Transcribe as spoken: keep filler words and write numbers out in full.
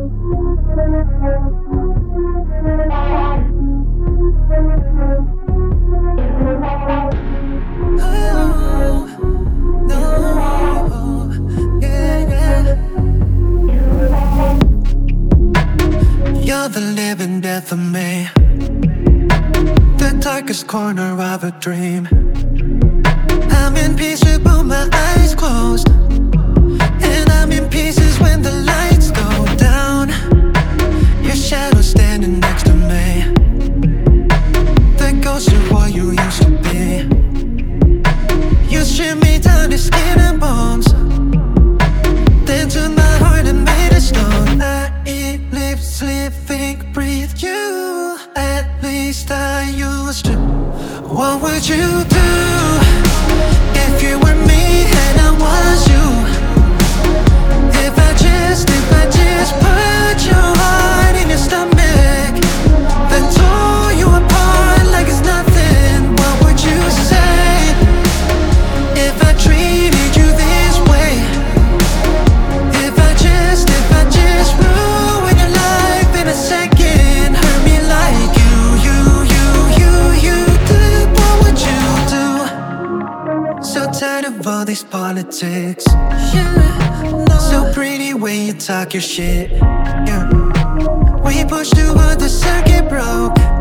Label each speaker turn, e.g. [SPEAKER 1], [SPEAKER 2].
[SPEAKER 1] You're the living death of me, the darkest corner of a dream. I'm in peace with both my eyes closed, and I'm in pieces when the lights go down. Your shadow standing next to me, the ghost of what you used to be. You stripped me down to skin and bones, then took my heart and made it stone. I eat, live, sleep, think, breathe you. At least I used to. What would you do if you were me and I was you? If I just, if I just put your heart in your stomach, then tore you apart like it's nothing, what would you say? If I treated you this way, if I just, if I just ruin your life in a second, hurt me like you, you, you, you, you did, what would you do? So tired of all these politics, yeah, no. So pretty when you talk your shit, yeah. We pushed through what the circuit broke,